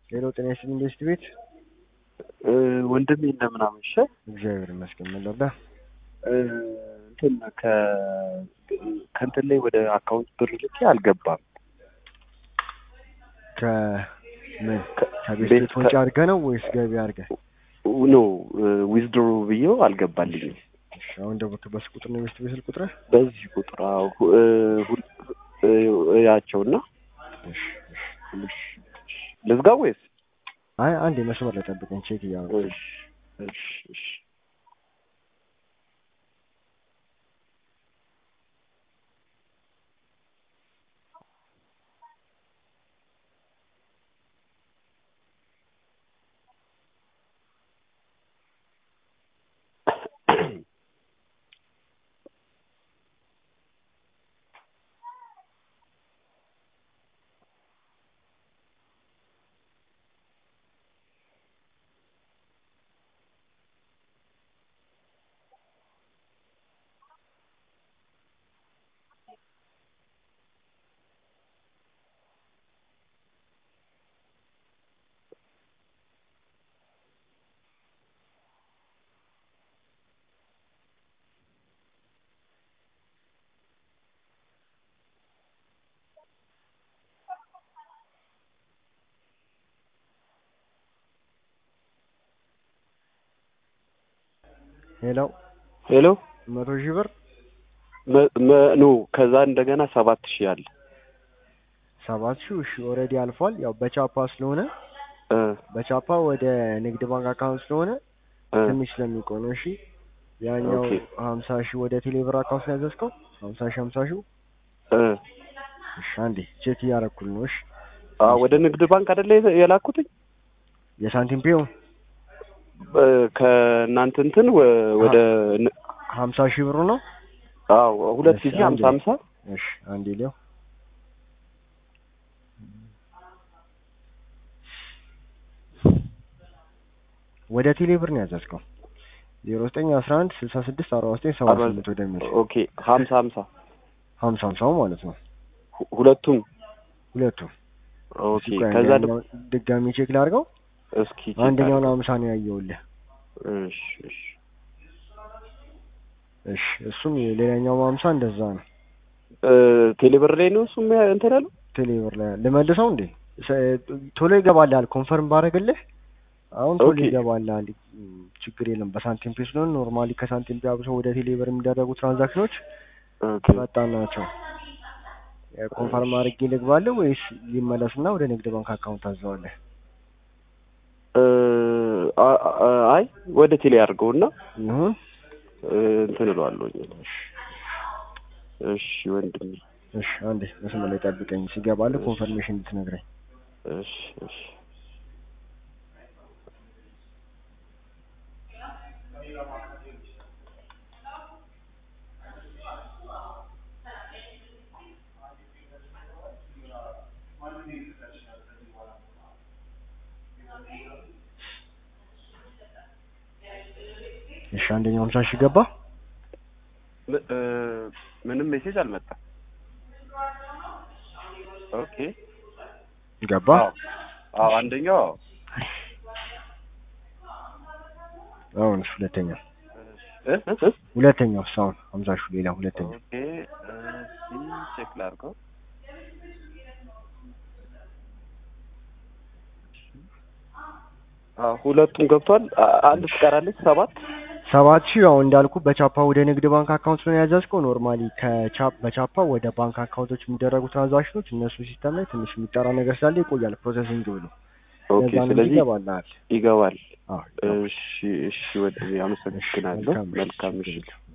ሌላው ጤና ኢንቨስት ቤት ወንድሜ እንደምን አመሸ? እግዚአብሔር ይመስገን። ምን ልርዳ? እንትን ከእንትን ላይ ወደ አካውንት ብር ልኬ አልገባም። ከምን ከቤት ወጪ አድርገህ ነው ወይስ ገቢ አድርገህ? ኖ ዊዝድሮ ብዬው አልገባልኝም። እሺ አሁን ደውልክበት ቁጥር ነው ኢንቨስት ቤት ስልክ ቁጥር? በዚህ ቁጥር ያቸውና እሺ ልዝጋው ወይስ? አይ አንዴ መስመር ላይ ጠብቀኝ ቼክ እያደረኩ። እሺ ሄሎ 100,000 ብር ኖ ከዛ እንደገና 7,000 አለ። 7,000 እሺ ኦልሬዲ አልፏል። ያው በቻፓ ስለሆነ በቻፓ ወደ ንግድ ባንክ አካውንት ስለሆነ ትንሽ ስለሚቆይ ነው። እሺ ያኛው 50,000 ወደ ቴሌብር አካውንት ነው ያዘዝከው? 50,000 እሺ አንዴ ቼክ እያደረኩልህ ነው። እሺ ወደ ንግድ ባንክ አይደለ የላኩት? የሳንቲም ፔው ከእናንተ እንትን ወደ 50,000 ብር ነው? አዎ 2,050 እሺ አንዴ ሊው ወደ ቴሌብር ነው ያዘዝከው 0911664978 ወደሚል። ኦኬ 50 ማለት ነው ሁለቱም። ኦኬ ከዛ ድጋሚ ቼክ ላድርገው እስኪ። አንደኛውን 50 ነው ያየውልህ። እሺ እሱም ሌላኛው 50 እንደዛ ነው። ቴሌብር ላይ ነው እሱም እንትን ያለው። ቴሌብር ላይ ልመልሰው እንዴ? ቶሎ ይገባልሃል ኮንፈርም ባደረግልህ አሁን ቶሎ ይገባልሃል። ችግር የለም። በሳንቲም ፔ ስለሆነ ኖርማሊ ከሳንቲም ፔ አብሶ ወደ ቴሌብር የሚደረጉ ትራንዛክሽኖች ፈጣን ናቸው። ኮንፈርም አድርጌ ልግባለሁ ወይስ ሊመለስና ወደ ንግድ ባንክ አካውንት አዘዋለህ? አይ ወደ ቴሌ አድርገውና ይሁን እንትን እለዋለሁ። እሺ ወንድሜ። እሺ አንዴ መስመር ላይ ጠብቀኝ። ሲገባልህ ኮንፈርሜሽን እንድትነግረኝ። እሺ እሺ አንደኛው 50,000 ገባ። ምንም ሜሴጅ አልመጣም። ኦኬ ገባ። አዎ አንደኛው አሁን ሁለተኛው ሳውን 50,000 ሌላ ሁለተኛው። ኦኬ ቼክ ላድርገው። ሁለቱም ገብቷል። አንድ ትቀራለች። 7,000 ያው እንዳልኩ በቻፓ ወደ ንግድ ባንክ አካውንት ነው ያዘዝከው። ኖርማሊ በቻፓ ወደ ባንክ አካውንቶች የሚደረጉ ትራንዛክሽኖች እነሱ ሲስተም ላይ ትንሽ የሚጠራ ነገር ስላለ ይቆያል ፕሮሰሲንግ ብሎ። ኦኬ ስለዚህ ይገባል። አዎ እሺ ወደ አመሰግናለሁ። መልካም ምሽት።